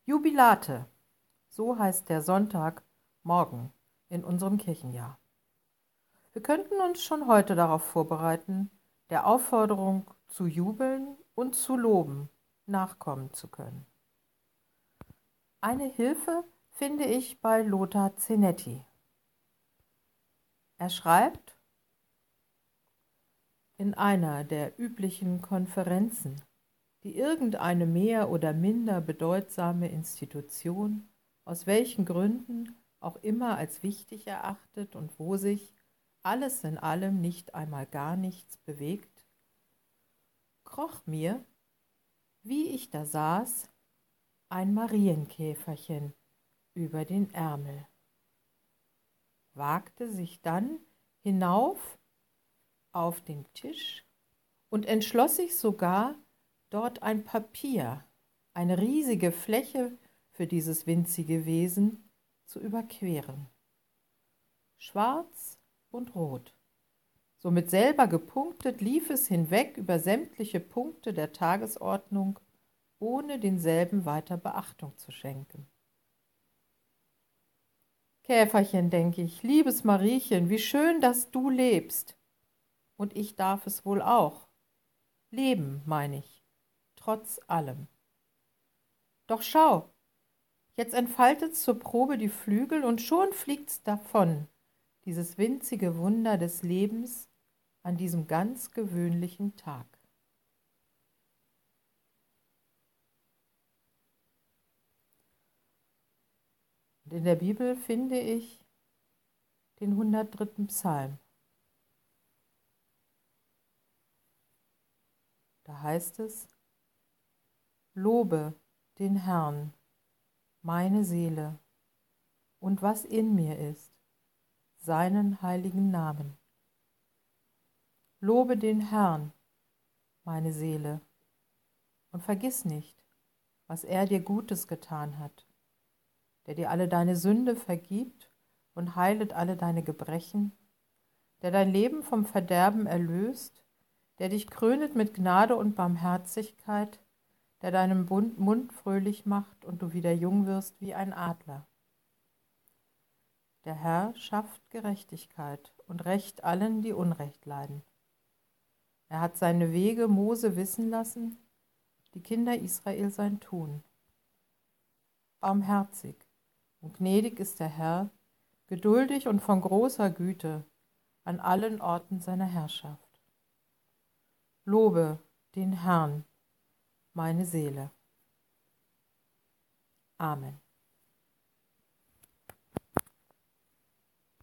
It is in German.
Jubilate, so heißt der Sonntagmorgen in unserem Kirchenjahr. Wir könnten uns schon heute darauf vorbereiten, der Aufforderung zu jubeln und zu loben nachkommen zu können. Eine Hilfe finde ich bei Lothar Zenetti. Er schreibt in einer der üblichen Konferenzen, die irgendeine mehr oder minder bedeutsame Institution, aus welchen Gründen auch immer, als wichtig erachtet und wo sich alles in allem nicht einmal gar nichts bewegt, kroch mir, wie ich da saß, ein Marienkäferchen über den Ärmel, wagte sich dann hinauf auf den Tisch und entschloss sich sogar, dort ein Papier, eine riesige Fläche für dieses winzige Wesen zu überqueren. Schwarz und rot. Somit selber gepunktet lief es hinweg über sämtliche Punkte der Tagesordnung, ohne denselben weiter Beachtung zu schenken. Käferchen, denke ich, liebes Mariechen, wie schön, dass du lebst. Und ich darf es wohl auch. Leben, meine ich, trotz allem. Doch schau, jetzt entfaltet's zur Probe die Flügel und schon fliegt's davon, dieses winzige Wunder des Lebens an diesem ganz gewöhnlichen Tag. Und in der Bibel finde ich den 103. Psalm. Da heißt es: Lobe den Herrn, meine Seele, und was in mir ist, seinen heiligen Namen. Lobe den Herrn, meine Seele, und vergiss nicht, was er dir Gutes getan hat, der dir alle deine Sünde vergibt und heilet alle deine Gebrechen, der dein Leben vom Verderben erlöst, der dich krönet mit Gnade und Barmherzigkeit, der deinen Mund fröhlich macht und du wieder jung wirst wie ein Adler. Der Herr schafft Gerechtigkeit und Recht allen, die Unrecht leiden. Er hat seine Wege Mose wissen lassen, die Kinder Israel sein Tun. Barmherzig und gnädig ist der Herr, geduldig und von großer Güte an allen Orten seiner Herrschaft. Lobe den Herrn, meine Seele. Amen.